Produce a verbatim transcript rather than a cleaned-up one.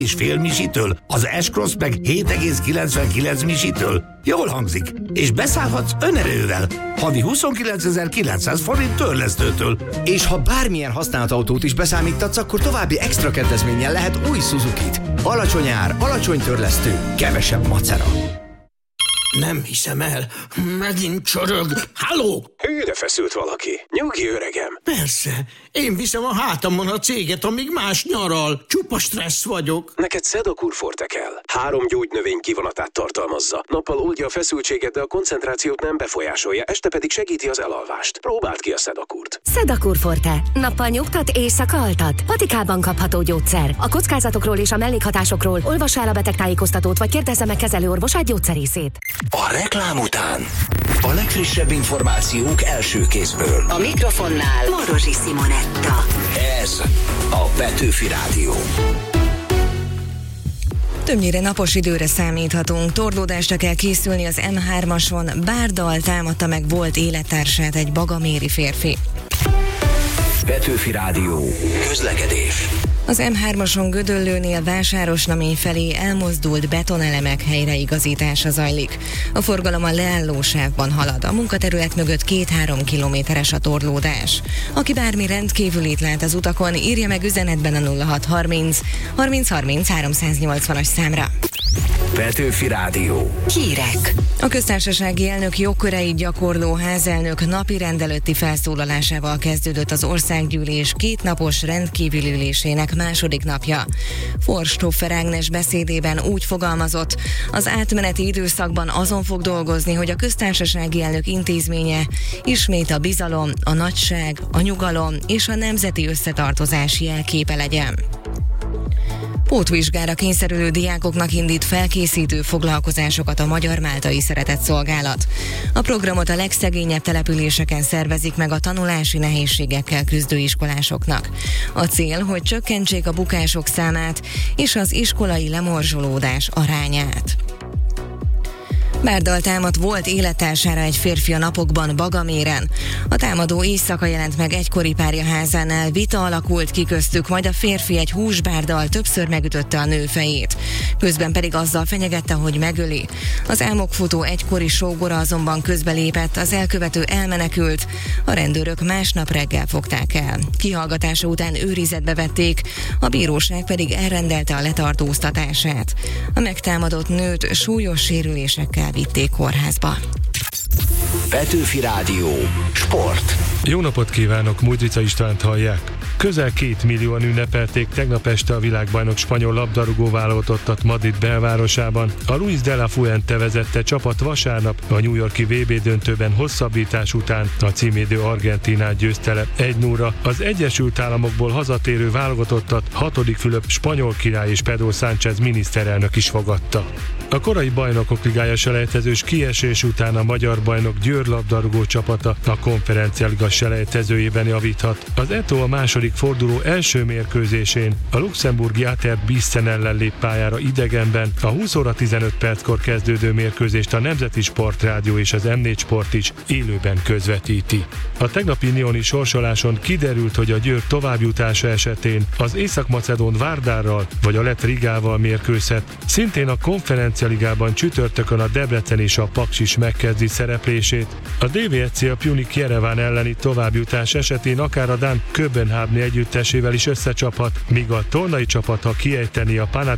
és fél misitől, az S-Cross meg hét egész kilencvenkilenc misitől. Jól hangzik, és beszállhatsz önerővel, havi huszonkilencezer-kilencszáz forint törlesztőtől. És ha bármilyen használt autót is beszámítatsz, akkor további extra kedvezménnyel lehet új Suzukit. Alacsony ár, alacsony törlesztő, kevesebb macera. Nem hiszem el, megint csorog. Halló? Hűre feszült valaki. Nyugi, öregem. Persze, én viszem a hátamon a céget, amíg más nyaral. Csupa stressz vagyok. Neked Sedakur Forte kell. Három gyógynövény kivonatát tartalmazza. Nappal oldja a feszültséget, de a koncentrációt nem befolyásolja, este pedig segíti az elalvást. Próbáld ki a Sedakurt. Sedakur Forte. Nappal nyugtat, éjszaka altat. Patikában kapható gyógyszer. A kockázatokról és a mellékhatásokról olvassa el a betegtájékoztatót, vagy kérdezze meg kezelőorvosát, gyógyszerészét. A reklám után a legfrissebb információk első kézből. A mikrofonnál Morosi Simonetta. Ez a Petőfi Rádió. Többnyire napos időre számíthatunk. Torlódásra kell készülni az M hármason. Bárdal támadta meg volt élettársát egy bagaméri férfi. Petőfi Rádió. Közlekedés. Az M hármason Gödöllőnél Vásárosnamény felé elmozdult betonelemek helyreigazítása zajlik. A forgalom a leálló sávban halad. A munkaterület mögött két-három kilométeres a torlódás. Aki bármi rendkívülit lát az utakon, írja meg üzenetben a nulla hat harminc harminc harminc háromszáznyolcvanas számra. Petőfi Rádió. Hírek. A köztársasági elnök jogköreit gyakorló házelnök napi rendelőtti felszólalásával kezdődött az országgyűlés kétnapos rendkívüli ülésének második napja. Forsthofer Ágnes beszédében úgy fogalmazott, az átmeneti időszakban azon fog dolgozni, hogy a köztársasági elnök intézménye ismét a bizalom, a nagyság, a nyugalom és a nemzeti összetartozás jelképe legyen. Pótvizsgára kényszerülő diákoknak indít felkészítő foglalkozásokat a Magyar-Máltai Szeretetszolgálat. A programot a legszegényebb településeken szervezik meg a tanulási nehézségekkel küzdő iskolásoknak. A cél, hogy csökkentsék a bukások számát és az iskolai lemorzsolódás arányát. Bárdal támadt volt élettársára egy férfi a napokban Bagaméren. A támadó éjszaka jelent meg egykori párja házánál, vita alakult ki köztük, majd a férfi egy húsbárdal többször megütötte a nő fejét. Közben pedig azzal fenyegette, hogy megöli. Az álmokfutó egykori sógora azonban közbelépett, az elkövető elmenekült, a rendőrök másnap reggel fogták el. Kihallgatása után őrizetbe vették, a bíróság pedig elrendelte a letartóztatását. A megtámadott nőt súlyos sérülésekkel vitték kórházba. Petőfi Rádió. Sport. Jó napot kívánok, Mújdzica Istvánt hallják. Közel két millióan ünnepelték tegnap este a világbajnok spanyol labdarúgó válogatottat Madrid belvárosában. A Luis de la Fuente vezette csapat vasárnap a New York-i vé bé döntőben hosszabbítás után a címédő Argentínát győzte le egy nullra. Az Egyesült Államokból hazatérő válogatottat hatodik Fülöp spanyol király és Pedro Sánchez miniszterelnök is fogadta. A korai Bajnokok Ligája selejtezős kiesés után a magyar bajnok Győr labdarúgó csapata a Konferencialiga selejtezőjében javíthat. Az é té o a második forduló első mérkőzésén a luxemburgi Ater Bissen ellen lép pályára idegenben. A húsz óra tizenöt perckor kezdődő mérkőzést a Nemzeti Sportrádió és az em négy Sport is élőben közvetíti. A tegnapi nioni sorsoláson kiderült, hogy a Győr továbbjutása esetén az észak-macedón Várdárral vagy a lett Rigával mérkőzhet. Szintén a Konferencialigában csütörtökön a Debrecen és a Paks is megkezdi szereplését. A dé vé egy cé a Pjunik Jereván elleni továbbjutás esetén akár a dán Köbenhavn együttesével is összecsaphat, míg a tolnai csapat, ha kiejteni a